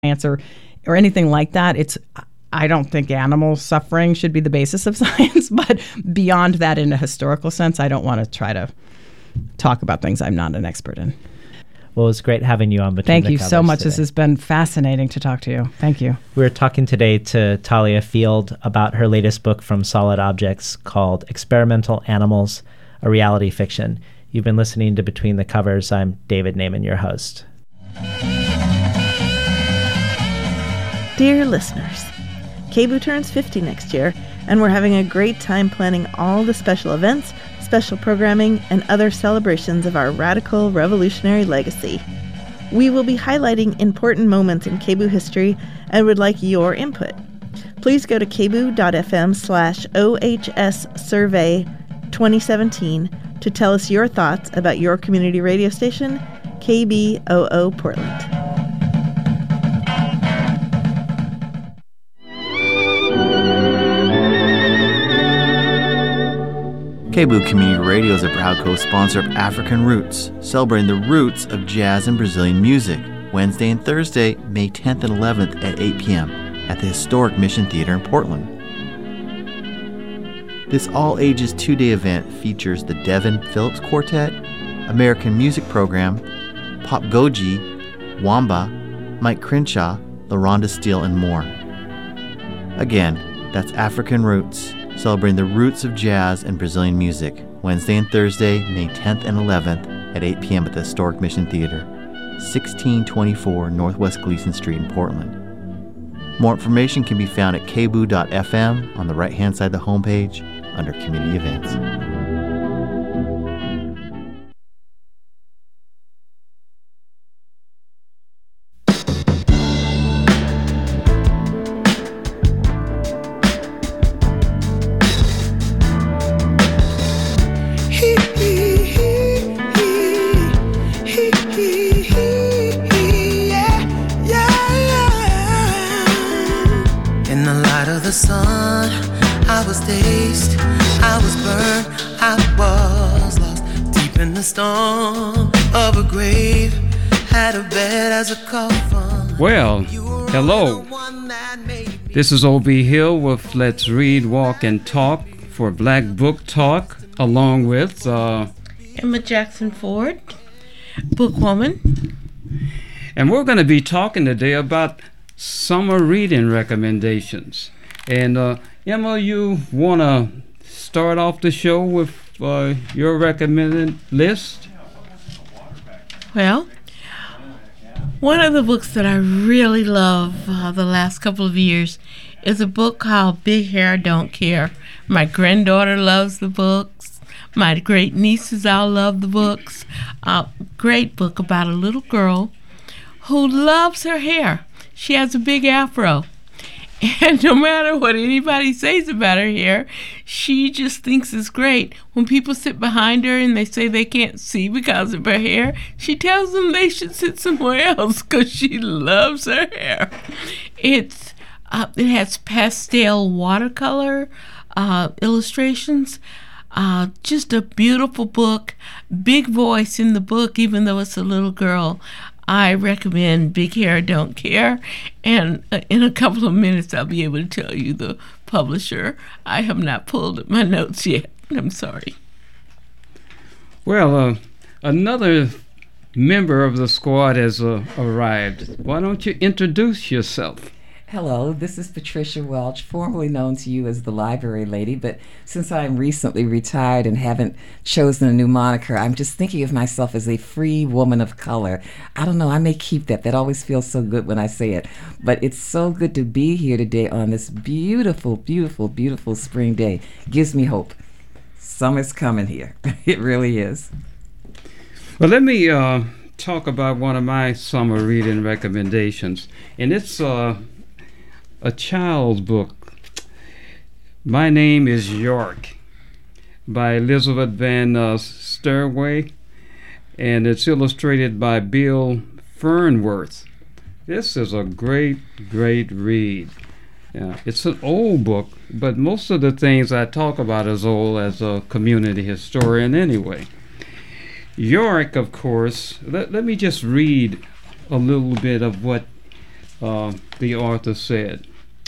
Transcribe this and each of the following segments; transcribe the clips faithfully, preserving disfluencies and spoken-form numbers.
answer or anything like that. It's I don't think animal suffering should be the basis of science, but beyond that, in a historical sense, I don't want to try to talk about things I'm not an expert in. Well, it's great having you on Between Thank the you Covers so much. today. This has been fascinating to talk to you. Thank you. We're talking today to Talia Field about her latest book from Solid Objects called Experimental Animals, a Reality Fiction. You've been listening to Between the Covers. I'm David Naiman, your host. Dear listeners, K B O O turns fifty next year, and we're having a great time planning all the special events, special programming, and other celebrations of our radical revolutionary legacy. We will be highlighting important moments in K B O O history and would like your input. Please go to kboo.fm slash OHS survey 2017 to tell us your thoughts about your community radio station, K B O O Portland. K B O O Community Radio is a proud co-sponsor of African Roots, celebrating the roots of jazz and Brazilian music, Wednesday and Thursday, May tenth and eleventh at eight p.m. at the historic Mission Theater in Portland. This all-ages two-day event features the Devin Phillips Quartet, American Music Program, Pop Goji, Wamba, Mike Crenshaw, LaRonda Steele, and more. Again, that's African Roots, celebrating the roots of jazz and Brazilian music, Wednesday and Thursday, May tenth and eleventh at eight p.m. at the historic Mission Theater, sixteen twenty-four Northwest Gleason Street in Portland. More information can be found at k b o o dot f m on the right-hand side of the homepage under Community Events. Well, hello. This is O B Hill with Let's Read, Walk, and Talk for Black Book Talk, along with uh, Emma Jackson Ford, bookwoman. And we're going to be talking today about summer reading recommendations. And uh, Emma, you want to start off the show with uh, your recommended list? Well, one of the books that I really love uh, the last couple of years is a book called Big Hair Don't Care. My granddaughter loves the books. My great nieces all love the books. A uh, great book about a little girl who loves her hair. She has a big afro. And no matter what anybody says about her hair, she just thinks it's great. When people sit behind her and they say they can't see because of her hair, she tells them they should sit somewhere else because she loves her hair. It's uh, it has pastel watercolor uh, illustrations. Uh, just a beautiful book. Big voice in the book, even though it's a little girl. I recommend Big Hair Don't Care, and uh, in a couple of minutes I'll be able to tell you the publisher. I have not pulled up my notes yet. I'm sorry. Well, uh, another member of the squad has uh, arrived. Why don't you introduce yourself? Hello, this is Patricia Welch, formerly known to you as the Library Lady, but since I'm recently retired and haven't chosen a new moniker, I'm just thinking of myself as a free woman of color. I don't know, I may keep that. That always feels so good when I say it. But it's so good to be here today on this beautiful, beautiful, beautiful spring day. Gives me hope. Summer's coming here. It really is. Well, let me uh, talk about one of my summer reading recommendations. And it's... Uh, a child's book. My Name is York by Elizabeth Van uh, Sturway, and it's illustrated by Bill Fernworth. This is a great, great read. Yeah, it's an old book, but most of the things I talk about is old as a community historian anyway. York, of course, let, let me just read a little bit of what uh, the author said,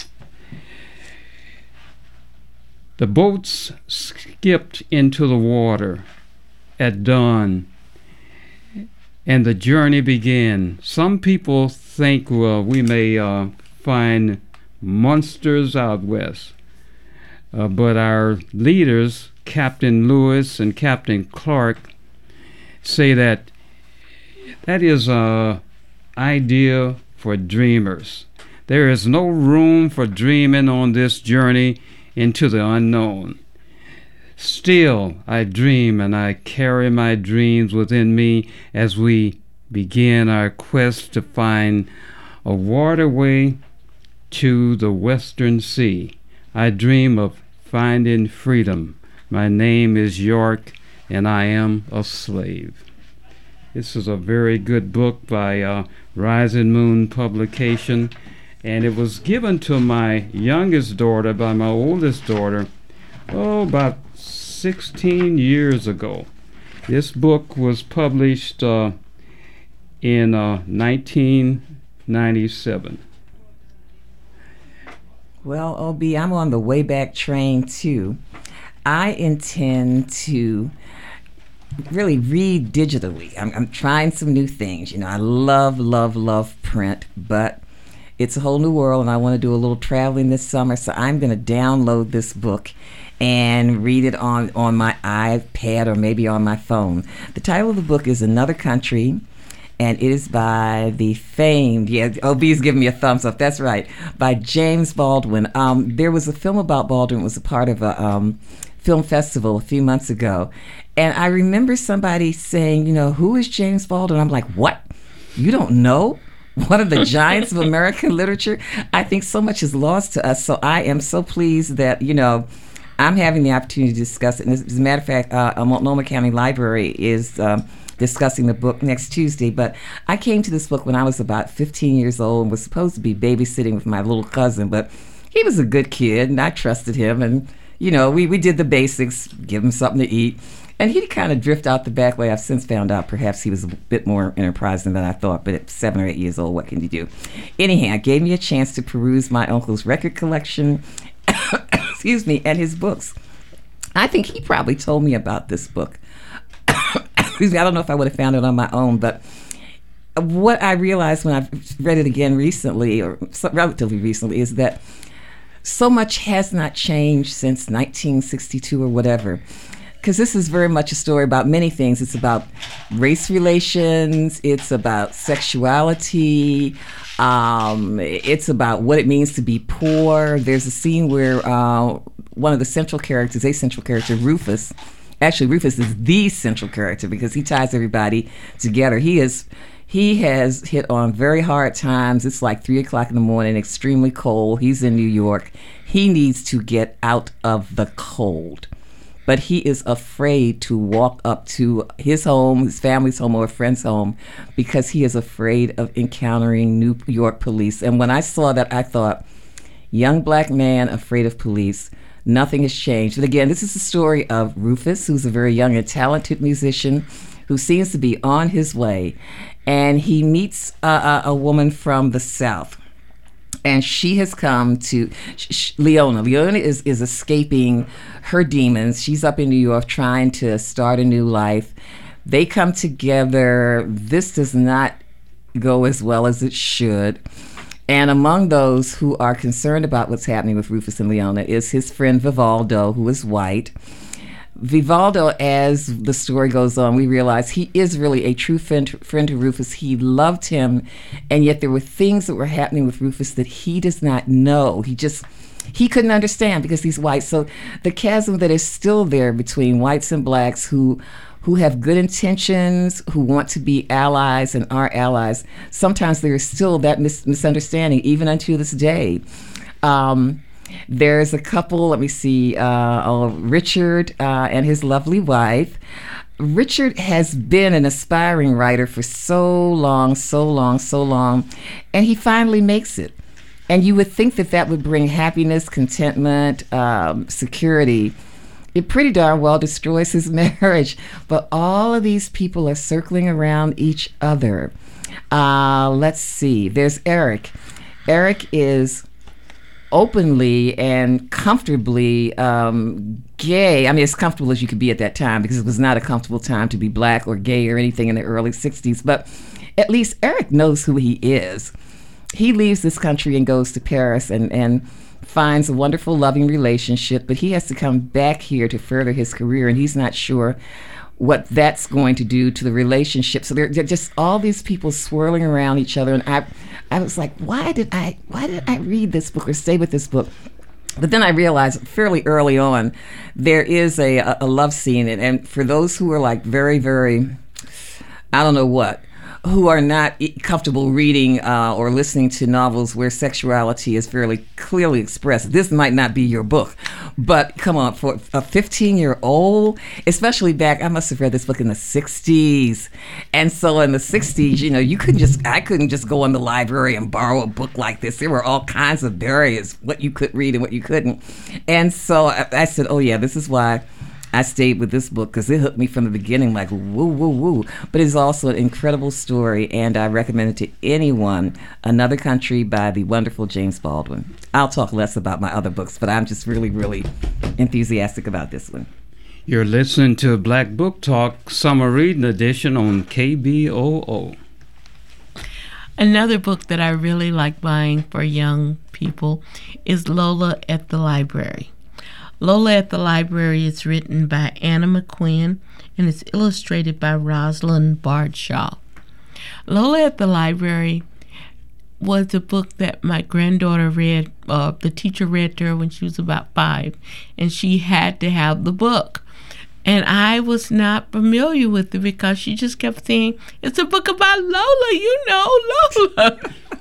"The boats skipped into the water at dawn, and the journey began. Some people think, well, we may uh, find monsters out west, uh, but our leaders, Captain Lewis and Captain Clark, say that that is an idea for dreamers. There is no room for dreaming on this journey into the unknown. Still, I dream, and I carry my dreams within me as we begin our quest to find a waterway to the Western Sea. I dream of finding freedom. My name is York, and I am a slave." This is a very good book by uh, Rising Moon Publication, and it was given to my youngest daughter by my oldest daughter, oh, about sixteen years ago. This book was published uh, in uh, nineteen ninety-seven. Well, O B, I'm on the way back train too. I intend to really read digitally. I'm, I'm trying some new things. You know, I love, love, love print, but it's a whole new world, and I want to do a little traveling this summer, so I'm going to download this book and read it on, on my iPad or maybe on my phone. The title of the book is Another Country, and it is by the famed, yeah, O B's giving me a thumbs up, that's right, by James Baldwin. Um, there was a film about Baldwin. It was a part of a um, film festival a few months ago, and I remember somebody saying, you know, who is James Baldwin? I'm like, what? You don't know? One of the giants of American literature? I think so much is lost to us, so I am so pleased that, you know, I'm having the opportunity to discuss it. And as a matter of fact, uh, Multnomah County Library is um, discussing the book next Tuesday. But I came to this book when I was about fifteen years old and was supposed to be babysitting with my little cousin. But he was a good kid, and I trusted him. And, you know, we, we did the basics, give him something to eat. And he'd kind of drift out the back way. I've since found out perhaps he was a bit more enterprising than I thought, but at seven or eight years old, what can you do? Anyhow, it gave me a chance to peruse my uncle's record collection, excuse me, and his books. I think he probably told me about this book. Excuse me, I don't know if I would have found it on my own, but what I realized when I read it again recently, or relatively recently, is that so much has not changed since nineteen sixty-two or whatever. Because this is very much a story about many things. It's about race relations. It's about sexuality. Um, it's about what it means to be poor. There's a scene where uh, one of the central characters, a central character, Rufus, actually Rufus is the central character because he ties everybody together. He is, he has hit on very hard times. It's like three o'clock in the morning, extremely cold. He's in New York. He needs to get out of the cold. But he is afraid to walk up to his home, his family's home, or a friend's home because he is afraid of encountering New York police. And when I saw that, I thought, young black man afraid of police, nothing has changed. And again, this is the story of Rufus, who's a very young and talented musician who seems to be on his way. And he meets a, a, a woman from the South. And she has come to, sh- Leona. Leona is, is escaping her demons. She's up in New York trying to start a new life. They come together. This does not go as well as it should. And among those who are concerned about what's happening with Rufus and Leona is his friend Vivaldo, who is white. Vivaldo, as the story goes on, we realize he is really a true friend, friend to Rufus. He loved him, and yet there were things that were happening with Rufus that he does not know. He just, he couldn't understand because he's white. So the chasm that is still there between whites and blacks who who have good intentions, who want to be allies and are allies, sometimes there is still that mis- misunderstanding, even unto this day. Um, There's a couple, let me see, uh, oh, Richard uh, and his lovely wife. Richard has been an aspiring writer for so long, so long, so long, and he finally makes it. And you would think that that would bring happiness, contentment, um, security. It pretty darn well destroys his marriage. But all of these people are circling around each other. Uh, let's see, there's Eric. Eric is openly and comfortably um, gay. I mean, as comfortable as you could be at that time, because it was not a comfortable time to be black or gay or anything in the early sixties. But at least Eric knows who he is. He leaves this country and goes to Paris and, and finds a wonderful, loving relationship, but he has to come back here to further his career, and he's not sure what that's going to do to the relationship. So there are just all these people swirling around each other, and I, I was like, why did I, why did I read this book or stay with this book? But then I realized fairly early on, there is a, a love scene, and, and for those who are like very, very, I don't know what, who are not comfortable reading uh, or listening to novels where sexuality is fairly clearly expressed, this might not be your book. But come on, for a fifteen-year-old, especially back, I must have read this book in the sixties. And so in the sixties, you know, you couldn't just, I couldn't just go in the library and borrow a book like this. There were all kinds of barriers, what you could read and what you couldn't. And so I, I said, oh yeah, this is why I stayed with this book, because it hooked me from the beginning, like woo, woo, woo. But it's also an incredible story, and I recommend it to anyone. Another Country by the wonderful James Baldwin. I'll talk less about my other books, but I'm just really, really enthusiastic about this one. You're listening to Black Book Talk Summer Reading Edition on K B O O. Another book that I really like buying for young people is Lola at the Library. Lola at the Library is written by Anna McQuinn and it's illustrated by Rosalind Bardshaw. Lola at the Library was a book that my granddaughter read, uh, the teacher read to her when she was about five, and she had to have the book. And I was not familiar with it because she just kept saying, it's a book about Lola, you know, Lola.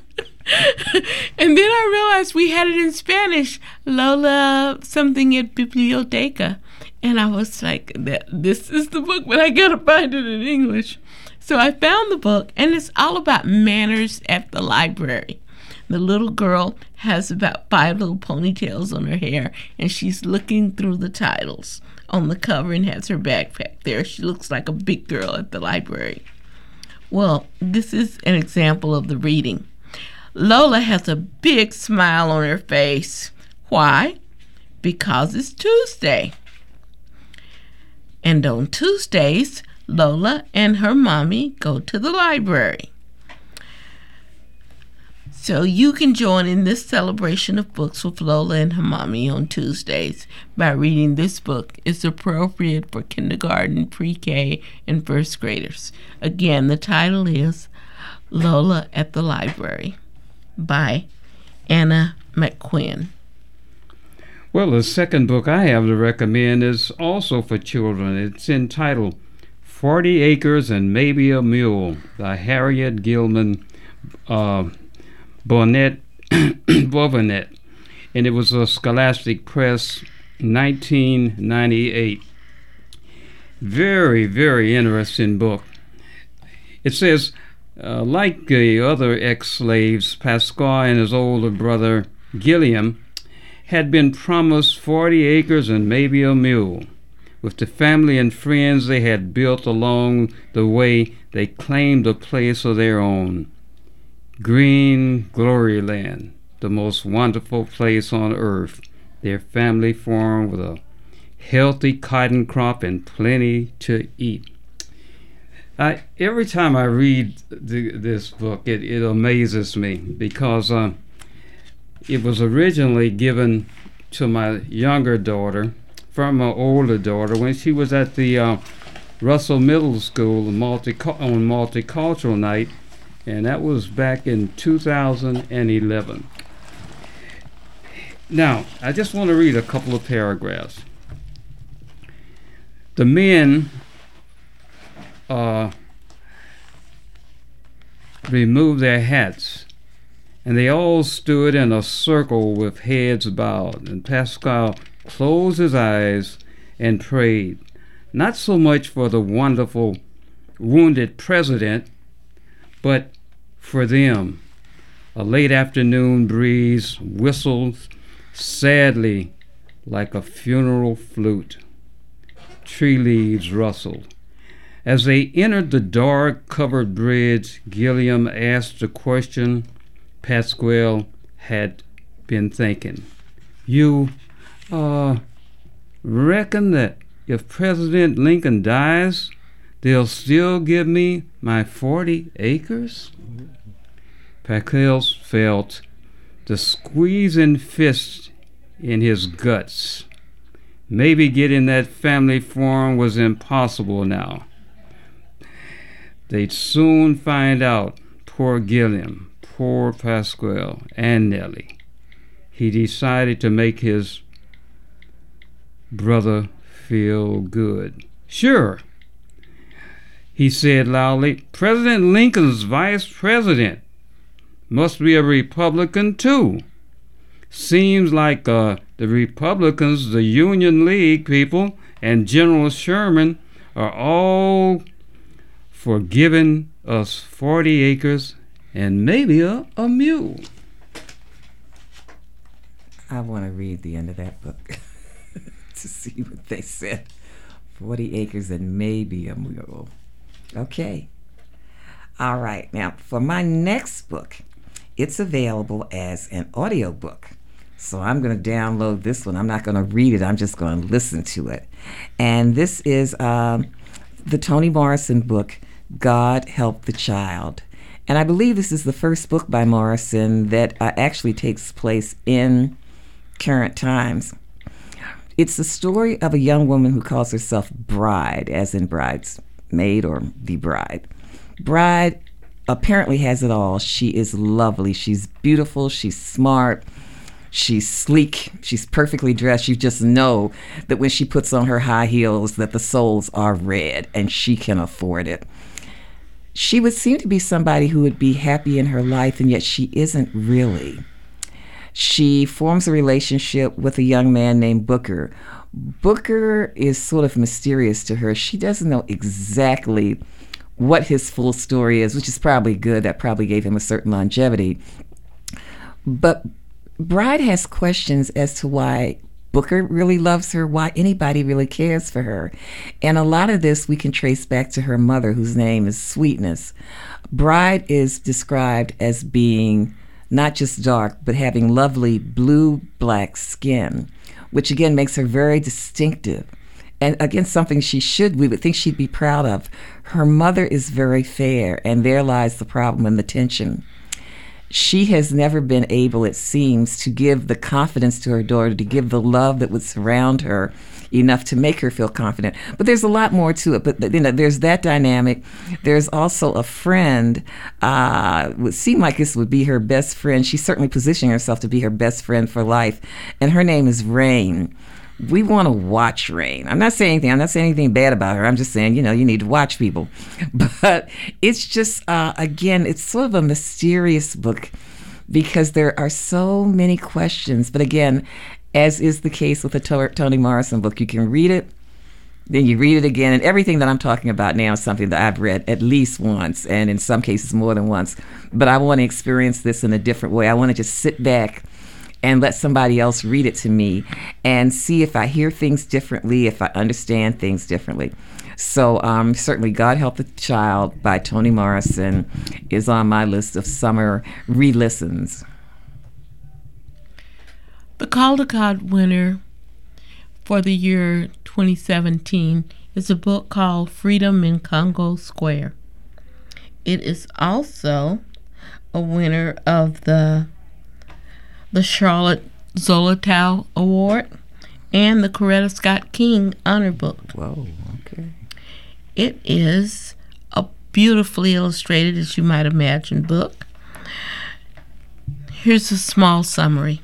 And then I realized we had it in Spanish, Lola something at Biblioteca. And I was like, this is the book, but I gotta find it in English. So I found the book, and it's all about manners at the library. The little girl has about five little ponytails on her hair, and she's looking through the titles on the cover and has her backpack there. She looks like a big girl at the library. Well, this is an example of the reading. Lola has a big smile on her face. Why? Because it's Tuesday. And on Tuesdays, Lola and her mommy go to the library. So you can join in this celebration of books with Lola and her mommy on Tuesdays by reading this book. It's appropriate for kindergarten, pre-K, and first graders. Again, the title is Lola at the Library by Anna McQuinn. Well, the second book I have to recommend is also for children. It's entitled Forty Acres and Maybe a Mule by Harriet Gilman uh, Bonnet, Bovanet, and it was a Scholastic Press, nineteen ninety-eight. Very, very interesting book. It says, uh, like the other ex-slaves, Pascal and his older brother Gilliam had been promised forty acres and maybe a mule. With the family and friends they had built along the way, they claimed a place of their own. Green Glory Land, the most wonderful place on earth. Their family farm with a healthy cotton crop and plenty to eat. I, every time I read the, this book, it, it amazes me because uh, it was originally given to my younger daughter from my older daughter when she was at the uh, Russell Middle School multi- on Multicultural Night, and that was back in two thousand eleven. Now, I just want to read a couple of paragraphs. The men uh, removed their hats, and they all stood in a circle with heads bowed, and Pascal closed his eyes and prayed, not so much for the wonderful wounded president, but for them. A late afternoon breeze whistled sadly like a funeral flute. Tree leaves rustled. As they entered the dark covered bridge, Gilliam asked the question Pasquale had been thinking. You uh, reckon that if President Lincoln dies, they'll still give me my forty acres? Packles felt the squeezing fist in his guts. Maybe getting that family farm was impossible now. They'd soon find out. Poor Gilliam, poor Pasquale, and Nellie. He decided to make his brother feel good. Sure, he said loudly, President Lincoln's vice president must be a Republican too. Seems like uh, the Republicans, the Union League people, and General Sherman are all for giving us forty acres and maybe a, a mule. I want to read the end of that book to see what they said. forty acres and maybe a mule. Okay. All right. Now, for my next book, it's available as an audiobook. So I'm going to download this one. I'm not going to read it. I'm just going to listen to it. And this is um, the Toni Morrison book, God Help the Child. And I believe this is the first book by Morrison that uh, actually takes place in current times. It's the story of a young woman who calls herself Bride, as in bridesmaid or the bride. Bride apparently has it all. She is lovely. She's beautiful. She's smart. She's sleek. She's perfectly dressed. You just know that when she puts on her high heels that the soles are red and she can afford it. She would seem to be somebody who would be happy in her life, and yet she isn't really. She forms a relationship with a young man named Booker. Booker is sort of mysterious to her. She doesn't know exactly what his full story is, which is probably good. That probably gave him a certain longevity. But Bride has questions as to why Booker really loves her, why anybody really cares for her. And a lot of this we can trace back to her mother, whose name is Sweetness. Bride is described as being not just dark, but having lovely blue-black skin, which again makes her very distinctive. And again, something she should, we would think she'd be proud of. Her mother is very fair, and there lies the problem and the tension. She has never been able, it seems, to give the confidence to her daughter, to give the love that would surround her enough to make her feel confident. But there's a lot more to it. But you know, there's that dynamic. There's also a friend. Uh, would seem like this would be her best friend. She's certainly positioning herself to be her best friend for life, and her name is Rain. We want to watch Rain. I'm not saying anything. I'm not saying anything bad about her. I'm just saying, you know, you need to watch people. But it's just, uh, again, it's sort of a mysterious book because there are so many questions. But again, as is the case with the to- Toni Morrison book, you can read it, then you read it again. And everything that I'm talking about now is something that I've read at least once, and in some cases more than once. But I want to experience this in a different way. I want to just sit back and let somebody else read it to me and see if I hear things differently, if I understand things differently. So um, certainly God Help the Child by Toni Morrison is on my list of summer re-listens. The Caldecott winner for the year twenty seventeen is a book called Freedom in Congo Square. It is also a winner of the the Charlotte Zolotow Award and the Coretta Scott King Honor Book. Whoa, okay. It is a beautifully illustrated, as you might imagine, book. Here's a small summary.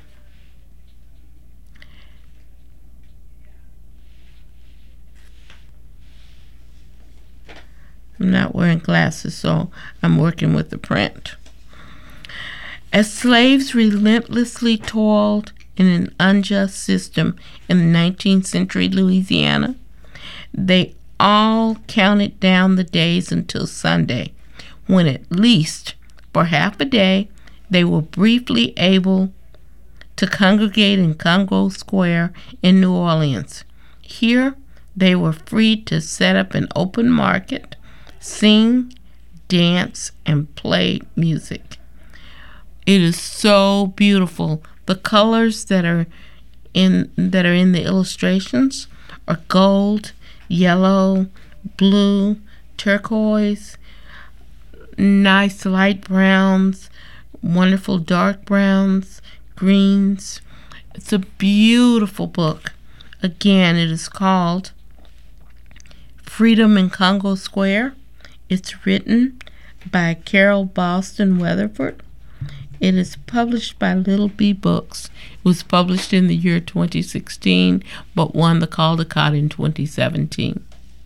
I'm not wearing glasses, so I'm working with the print. As slaves relentlessly toiled in an unjust system in the nineteenth century Louisiana, they all counted down the days until Sunday, when at least for half a day they were briefly able to congregate in Congo Square in New Orleans. Here they were free to set up an open market, sing, dance, and play music. It is so beautiful. The colors that are in that are in the illustrations are gold, yellow, blue, turquoise, nice light browns, wonderful dark browns, greens. It's a beautiful book. Again, it is called Freedom in Congo Square. It's written by Carol Boston Weatherford. It is published by Little Bee Books. It was published in the year twenty sixteen, but won the Caldecott in twenty seventeen.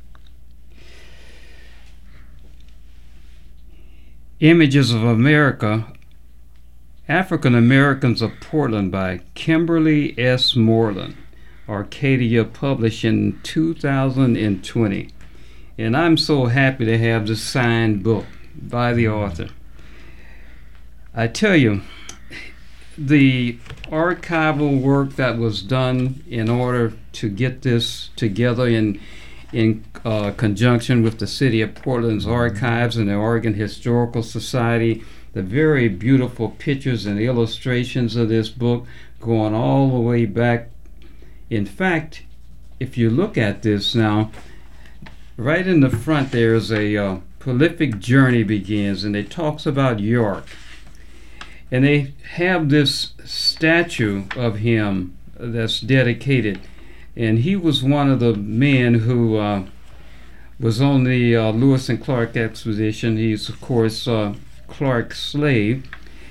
Images of America, African Americans of Portland by Kimberly S. Moreland, Arcadia, published in two thousand twenty. And I'm so happy to have this signed book by the author. I tell you, the archival work that was done in order to get this together in in uh, conjunction with the City of Portland's archives and the Oregon Historical Society, the very beautiful pictures and illustrations of this book going all the way back. In fact, if you look at this now, right in the front there's a uh, prolific journey begins, and it talks about York. And they have this statue of him that's dedicated. And he was one of the men who uh, was on the uh, Lewis and Clark expedition. He's, of course, uh, Clark's slave.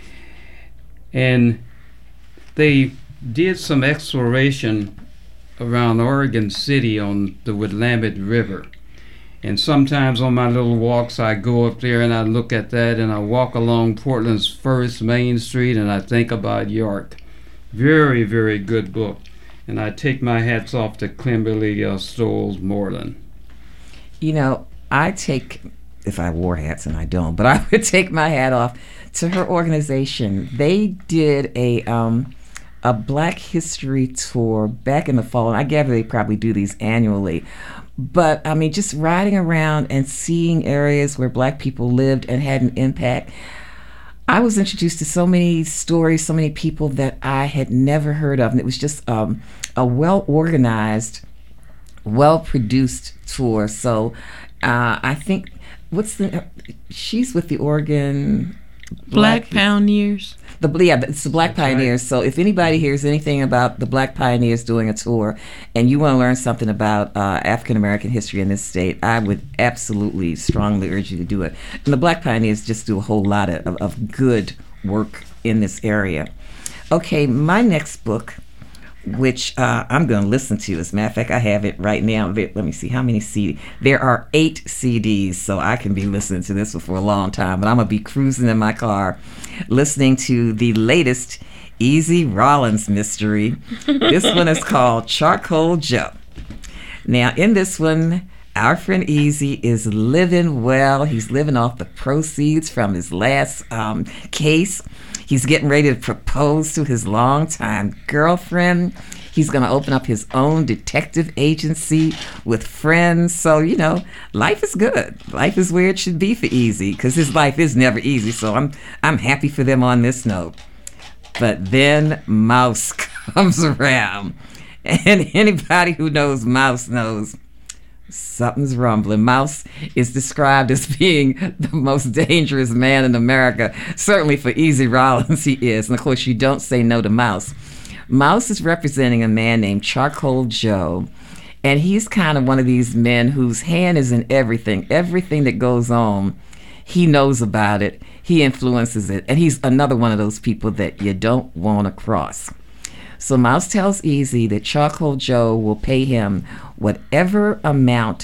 And they did some exploration around Oregon City on the Willamette River. And sometimes on my little walks, I go up there and I look at that, and I walk along Portland's first Main Street, and I think about York. Very, very good book. And I take my hats off to Kimberly uh, Stowles Moreland. You know, I take, if I wore hats, and I don't, but I would take my hat off to her organization. They did a um, a Black History tour back in the fall, and I gather they probably do these annually. But, I mean, just riding around and seeing areas where Black people lived and had an impact, I was introduced to so many stories, so many people that I had never heard of. And it was just um, a well-organized, well-produced tour. So uh, I think, what's the, she's with the Oregon Black, Black Pioneers. The, yeah, it's the Black That's Pioneers. Right. So if anybody hears anything about the Black Pioneers doing a tour and you want to learn something about uh, African American history in this state, I would absolutely strongly urge you to do it. And the Black Pioneers just do a whole lot of, of, of good work in this area. Okay, my next book, which uh, I'm going to listen to. As a matter of fact, I have it right now. Let me see, how many C Ds? There are eight C Ds, so I can be listening to this for a long time. But I'm going to be cruising in my car, listening to the latest Easy Rawlins mystery. This one is called Charcoal Joe. Now, in this one, our friend Easy is living well. He's living off the proceeds from his last um, case. He's getting ready to propose to his longtime girlfriend. He's going to open up his own detective agency with friends. So, you know, life is good. Life is where it should be for Easy, because his life is never easy. So I'm I'm happy for them on this note. But then Mouse comes around. And anybody who knows Mouse knows something's rumbling. Mouse is described as being the most dangerous man in America. Certainly for Easy Rawlins, he is. And of course, you don't say no to Mouse. Mouse is representing a man named Charcoal Joe. And he's kind of one of these men whose hand is in everything. Everything that goes on, he knows about it. He influences it. And he's another one of those people that you don't want to cross. So Mouse tells Easy that Charcoal Joe will pay him whatever amount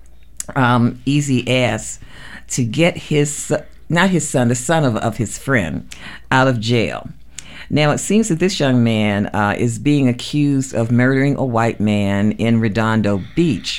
um, Easy asks to get his, not his son, the son of, of his friend, out of jail. Now, it seems that this young man uh, is being accused of murdering a white man in Redondo Beach.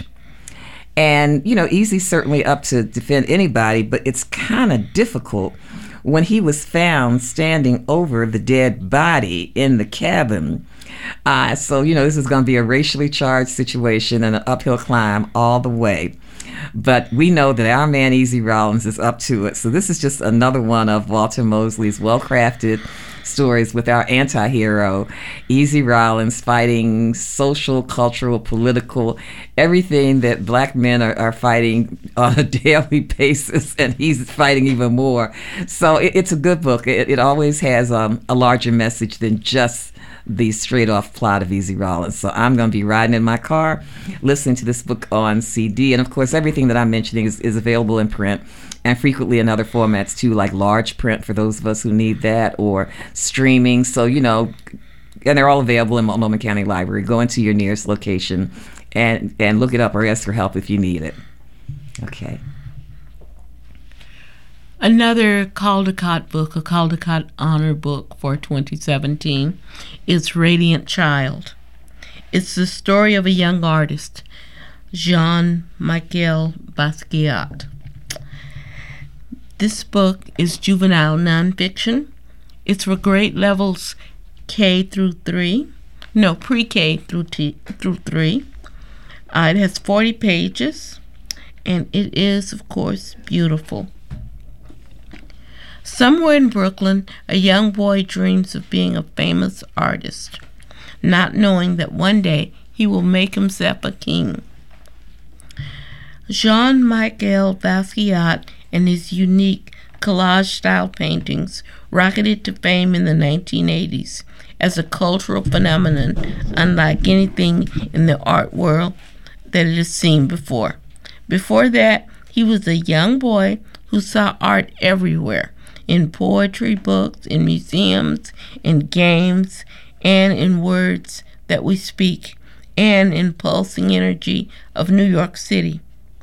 And, you know, Easy's certainly up to defend anybody, but it's kind of difficult when he was found standing over the dead body in the cabin. Uh, so, you know, this is going to be a racially charged situation and an uphill climb all the way. But we know that our man Easy Rawlins is up to it. So this is just another one of Walter Mosley's well-crafted stories with our anti-hero, Easy Rawlins, fighting social, cultural, political, everything that black men are, are fighting on a daily basis, and he's fighting even more. So it, it's a good book. It, it always has um, a larger message than just the straight-off plot of Easy Rawlins. So I'm going to be riding in my car, listening to this book on C D. And, of course, everything that I'm mentioning is, is available in print and frequently in other formats, too, like large print for those of us who need that, or streaming. So, you know, and they're all available in Multnomah County Library. Go into your nearest location and, and look it up or ask for help if you need it. Okay. Another Caldecott book, a Caldecott Honor book for twenty seventeen, is Radiant Child. It's the story of a young artist, Jean-Michel Basquiat. This book is juvenile nonfiction. It's for grade levels K through three, no, pre-K through T through three. Uh, it has forty pages, and it is, of course, beautiful. Somewhere in Brooklyn, a young boy dreams of being a famous artist, not knowing that one day he will make himself a king. Jean-Michel Basquiat and his unique collage-style paintings rocketed to fame in the nineteen eighties as a cultural phenomenon unlike anything in the art world that it has seen before. Before that, he was a young boy who saw art everywhere, in poetry books, in museums, in games, and in words that we speak, and in pulsing energy of New York City.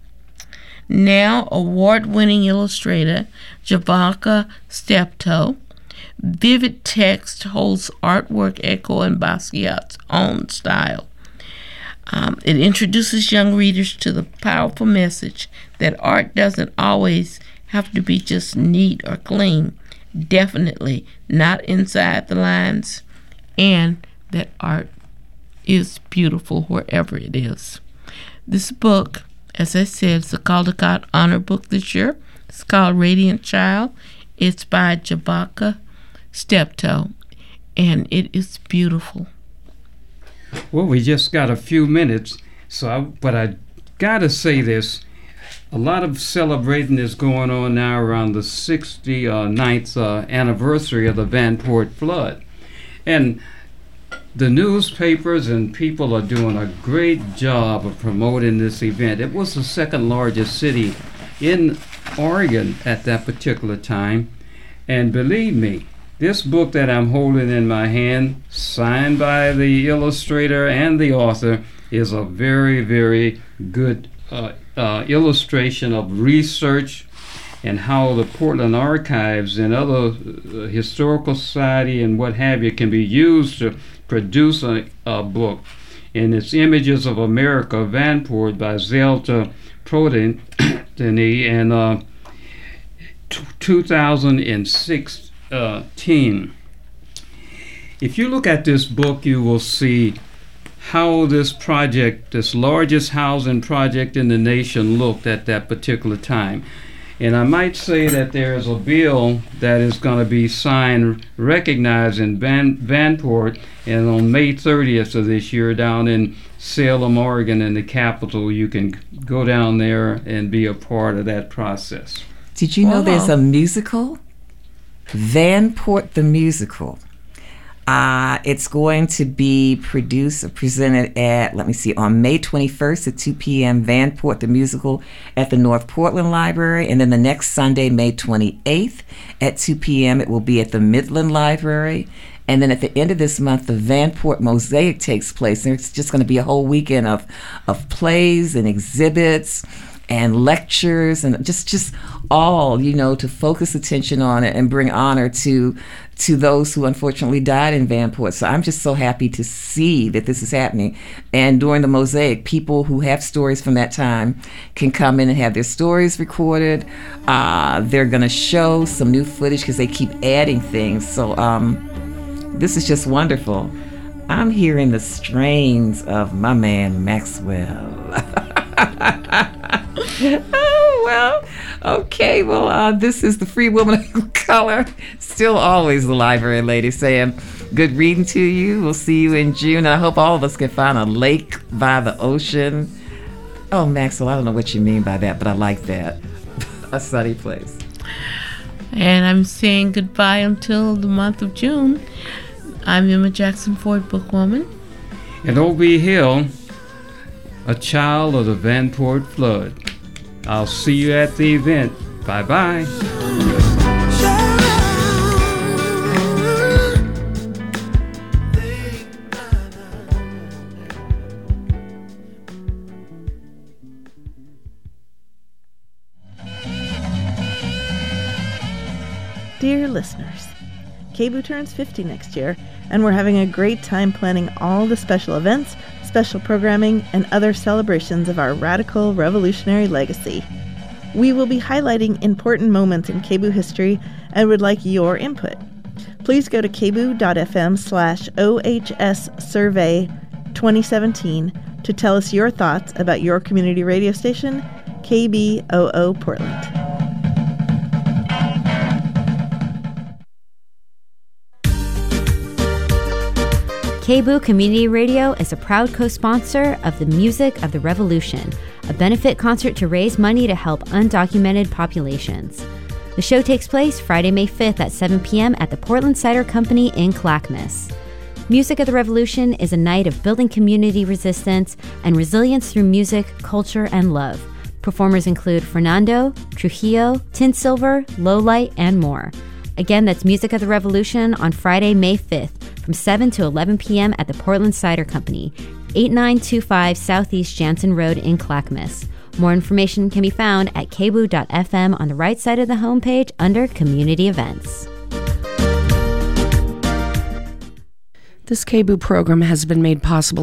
Now award-winning illustrator Jovanka Steptoe, vivid text holds artwork echo in Basquiat's own style. Um, it introduces young readers to the powerful message that art doesn't always have to be just neat or clean, definitely not inside the lines, and that art is beautiful wherever it is. This book, as I said, is a Caldecott Honor book this year. It's called Radiant Child. It's by Jovanka Steptoe, and it is beautiful. Well, we just got a few minutes, so I, but I gotta say this. A lot of celebrating is going on now around the sixty-ninth uh, anniversary of the Vanport flood. And the newspapers and people are doing a great job of promoting this event. It was the second largest city in Oregon at that particular time. And believe me, this book that I'm holding in my hand, signed by the illustrator and the author, is a very, very good uh, uh, illustration of research and how the Portland Archives and other uh, historical society and what have you can be used to produce a, a book. And it's Images of America, Vanport, by Zelda Prodeny, and uh, t- two thousand sixteen. If you look at this book, you will see how this project, this largest housing project in the nation, looked at that particular time. And I might say that there is a bill that is going to be signed, recognized in Van, Vanport, and on May thirtieth of this year down in Salem, Oregon, in the capital, you can go down there and be a part of that process. Did you know Wow. there's a musical? Vanport the Musical. Uh, it's going to be produced or presented at, let me see, on May twenty-first at two p.m. Vanport the Musical at the North Portland Library. And then the next Sunday, May twenty-eighth at two p.m., it will be at the Midland Library. And then at the end of this month, the Vanport Mosaic takes place. There's just going to be a whole weekend of, of plays and exhibits and lectures and just just all, you know, to focus attention on it and bring honor to to those who unfortunately died in Vanport. So I'm just so happy to see that this is happening. And during the Mosaic, people who have stories from that time can come in and have their stories recorded. Uh, they're going to show some new footage because they keep adding things. So um, this is just wonderful. I'm hearing the strains of my man Maxwell. Oh, well, okay. Well, uh, this is the Free Woman of Color. Still always the library lady saying good reading to you. We'll see you in June. I hope all of us can find a lake by the ocean. Oh, Maxwell, I don't know what you mean by that, but I like that. A sunny place. And I'm saying goodbye until the month of June. I'm Emma Jackson Ford, bookwoman. And Obie Hill, a child of the Vanport flood. I'll see you at the event. Bye-bye. Dear listeners, K B O O turns fifty next year, and we're having a great time planning all the special events, special programming, and other celebrations of our radical revolutionary legacy. We will be highlighting important moments in K B O O history and would like your input. Please go to kboo.fm slash OHS survey 2017 to tell us your thoughts about your community radio station, K B O O Portland. K B O O Community Radio is a proud co-sponsor of the Music of the Revolution, a benefit concert to raise money to help undocumented populations. The show takes place Friday, May fifth at seven p.m. at the Portland Cider Company in Clackamas. Music of the Revolution is a night of building community resistance and resilience through music, culture, and love. Performers include Fernando, Trujillo, Tin Silver, Lowlight, and more. Again, that's Music of the Revolution on Friday, May fifth from seven to eleven p.m. at the Portland Cider Company, eighty-nine twenty-five Southeast Jansen Road in Clackamas. More information can be found at kboo dot f m on the right side of the homepage under Community Events. This K B O O program has been made possible